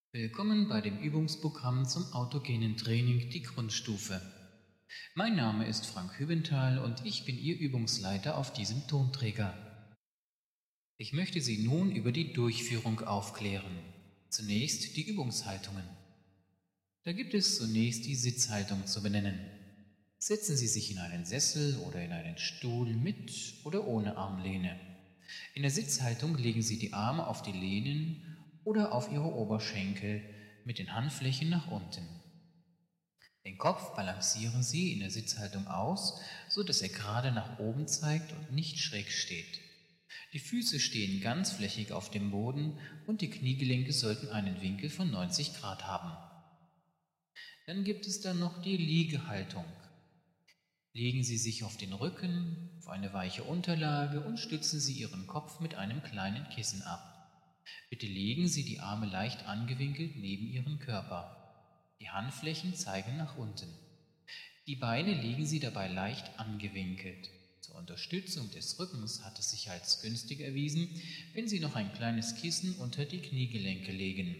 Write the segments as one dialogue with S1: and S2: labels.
S1: Willkommen bei dem Übungsprogramm zum autogenen Training, die Grundstufe. Mein Name ist Frank Hübenthal und ich bin Ihr Übungsleiter auf diesem Tonträger. Ich möchte Sie nun über die Durchführung aufklären. Zunächst die Übungshaltungen. Da gibt es zunächst die Sitzhaltung zu benennen. Setzen Sie sich in einen Sessel oder in einen Stuhl mit oder ohne Armlehne. In der Sitzhaltung legen Sie die Arme auf die Lehnen oder auf Ihre Oberschenkel mit den Handflächen nach unten. Den Kopf balancieren Sie in der Sitzhaltung aus, so dass er gerade nach oben zeigt und nicht schräg steht. Die Füße stehen ganzflächig auf dem Boden und die Kniegelenke sollten einen Winkel von 90 Grad haben. Dann gibt es dann noch die Liegehaltung. Legen Sie sich auf den Rücken, auf eine weiche Unterlage und stützen Sie Ihren Kopf mit einem kleinen Kissen ab. Bitte legen Sie die Arme leicht angewinkelt neben Ihren Körper. Die Handflächen zeigen nach unten. Die Beine legen Sie dabei leicht angewinkelt. Zur Unterstützung des Rückens hat es sich als günstig erwiesen, wenn Sie noch ein kleines Kissen unter die Kniegelenke legen.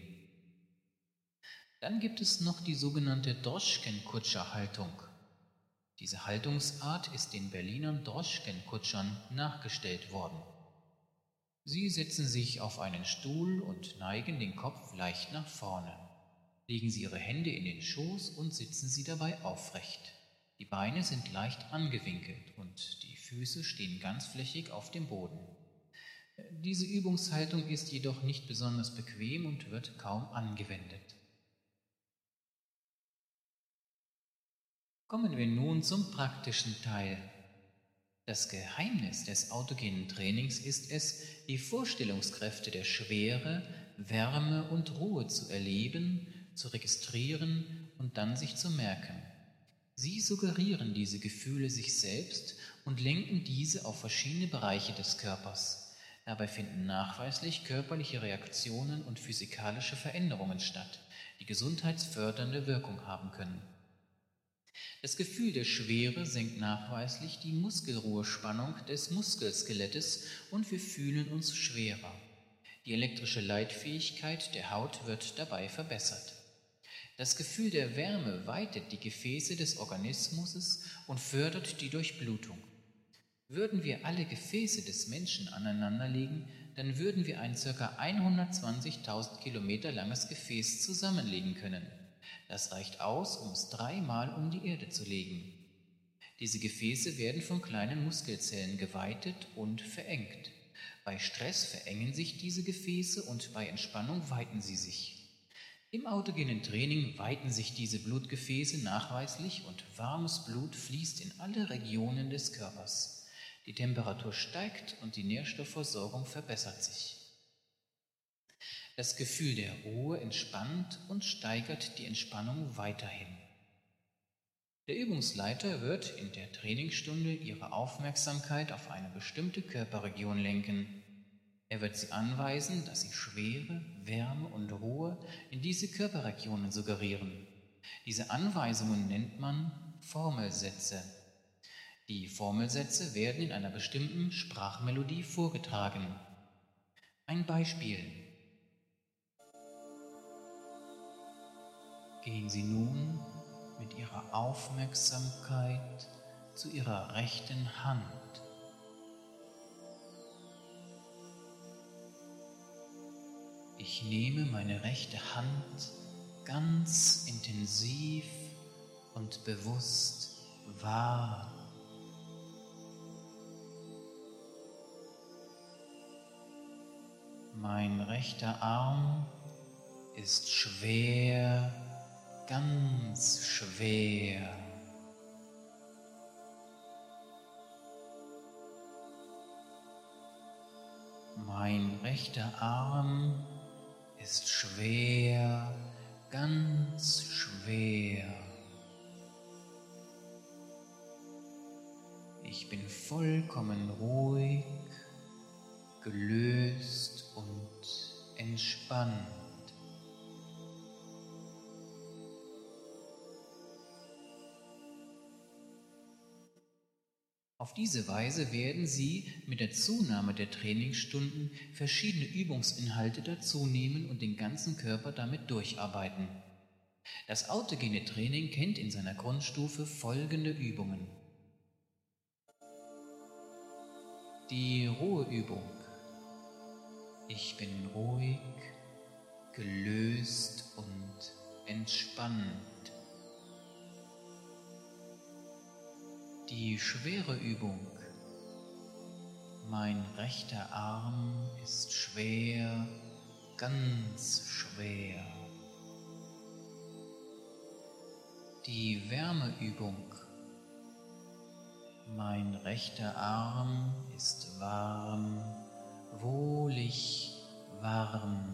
S1: Dann gibt es noch die sogenannte Droschkenkutscher-Haltung. Diese Haltungsart ist den Berlinern Droschkenkutschern nachgestellt worden. Sie setzen sich auf einen Stuhl und neigen den Kopf leicht nach vorne. Legen Sie Ihre Hände in den Schoß und sitzen Sie dabei aufrecht. Die Beine sind leicht angewinkelt und die Füße stehen ganzflächig auf dem Boden. Diese Übungshaltung ist jedoch nicht besonders bequem und wird kaum angewendet. Kommen wir nun zum praktischen Teil. Das Geheimnis des autogenen Trainings ist es, die Vorstellungskräfte der Schwere, Wärme und Ruhe zu erleben, zu registrieren und dann sich zu merken. Sie suggerieren diese Gefühle sich selbst und lenken diese auf verschiedene Bereiche des Körpers. Dabei finden nachweislich körperliche Reaktionen und physikalische Veränderungen statt, die gesundheitsfördernde Wirkung haben können. Das Gefühl der Schwere senkt nachweislich die Muskelruhespannung des Muskelskelettes und wir fühlen uns schwerer. Die elektrische Leitfähigkeit der Haut wird dabei verbessert. Das Gefühl der Wärme weitet die Gefäße des Organismus und fördert die Durchblutung. Würden wir alle Gefäße des Menschen aneinanderlegen, dann würden wir ein ca. 120.000 Kilometer langes Gefäß zusammenlegen können. Das reicht aus, um es 3-mal um die Erde zu legen. Diese Gefäße werden von kleinen Muskelzellen geweitet und verengt. Bei Stress verengen sich diese Gefäße und bei Entspannung weiten sie sich. Im autogenen Training weiten sich diese Blutgefäße nachweislich und warmes Blut fließt in alle Regionen des Körpers. Die Temperatur steigt und die Nährstoffversorgung verbessert sich. Das Gefühl der Ruhe entspannt und steigert die Entspannung weiterhin. Der Übungsleiter wird in der Trainingsstunde Ihre Aufmerksamkeit auf eine bestimmte Körperregion lenken. Er wird Sie anweisen, dass Sie Schwere, Wärme und Ruhe in diese Körperregionen suggerieren. Diese Anweisungen nennt man Formelsätze. Die Formelsätze werden in einer bestimmten Sprachmelodie vorgetragen. Ein Beispiel. Gehen Sie nun mit Ihrer Aufmerksamkeit zu Ihrer rechten Hand. Ich nehme meine rechte Hand ganz intensiv und bewusst wahr. Mein rechter Arm ist schwer, ganz schwer. Mein rechter Arm ist schwer, ganz schwer. Ich bin vollkommen ruhig, gelöst und entspannt. Auf diese Weise werden Sie mit der Zunahme der Trainingsstunden verschiedene Übungsinhalte dazunehmen und den ganzen Körper damit durcharbeiten. Das autogene Training kennt in seiner Grundstufe folgende Übungen. Die Ruheübung. Ich bin ruhig, gelöst und entspannt. Die schwere Übung. Mein rechter Arm ist schwer, ganz schwer. Die Wärmeübung. Mein rechter Arm ist warm, wohlig warm.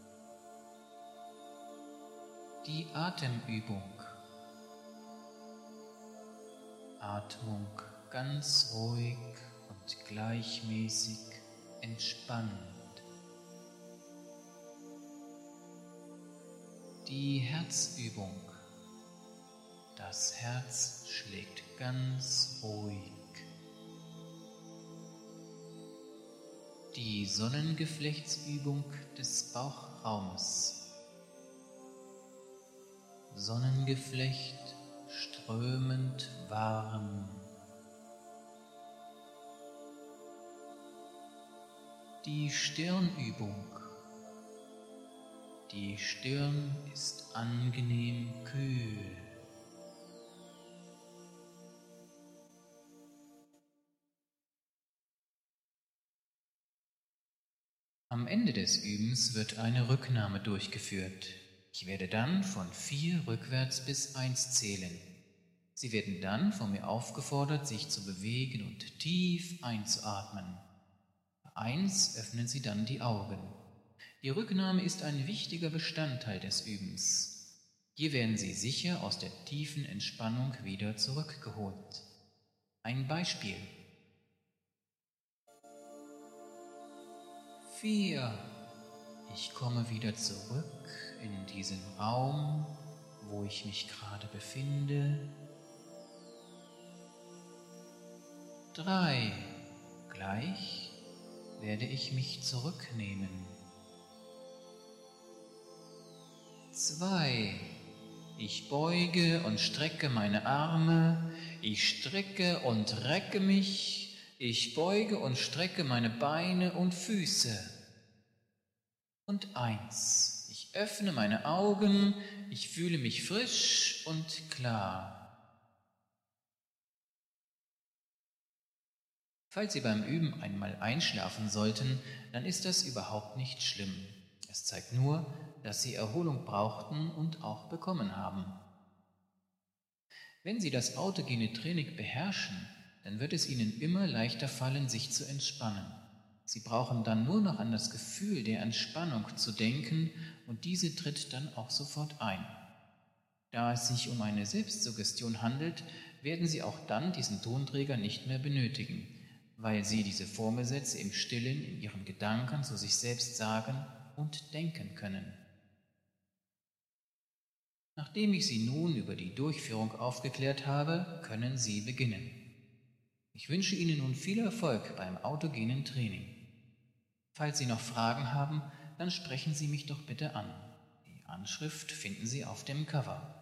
S1: Die Atemübung. Atmung ganz ruhig und gleichmäßig entspannt. Die Herzübung. Das Herz schlägt ganz ruhig. Die Sonnengeflechtsübung des Bauchraumes. Sonnengeflecht strömend warm. Die Stirnübung. Die Stirn ist angenehm kühl. Am Ende des Übens wird eine Rücknahme durchgeführt. Ich werde dann von 4 rückwärts bis 1 zählen. Sie werden dann von mir aufgefordert, sich zu bewegen und tief einzuatmen. Bei 1 öffnen Sie dann die Augen. Die Rücknahme ist ein wichtiger Bestandteil des Übens. Hier werden Sie sicher aus der tiefen Entspannung wieder zurückgeholt. Ein Beispiel. 4. Ich komme wieder zurück in diesen Raum, wo ich mich gerade befinde. 3. Gleich werde ich mich zurücknehmen. 2. Ich beuge und strecke meine Arme. Ich strecke und recke mich. Ich beuge und strecke meine Beine und Füße. Und 1. Ich öffne meine Augen. Ich fühle mich frisch und klar. Falls Sie beim Üben einmal einschlafen sollten, dann ist das überhaupt nicht schlimm. Es zeigt nur, dass Sie Erholung brauchten und auch bekommen haben. Wenn Sie das autogene Training beherrschen, dann wird es Ihnen immer leichter fallen, sich zu entspannen. Sie brauchen dann nur noch an das Gefühl der Entspannung zu denken und diese tritt dann auch sofort ein. Da es sich um eine Selbstsuggestion handelt, werden Sie auch dann diesen Tonträger nicht mehr benötigen, weil Sie diese Formelsätze im Stillen in Ihren Gedanken zu sich selbst sagen und denken können. Nachdem ich Sie nun über die Durchführung aufgeklärt habe, können Sie beginnen. Ich wünsche Ihnen nun viel Erfolg beim autogenen Training. Falls Sie noch Fragen haben, dann sprechen Sie mich doch bitte an. Die Anschrift finden Sie auf dem Cover.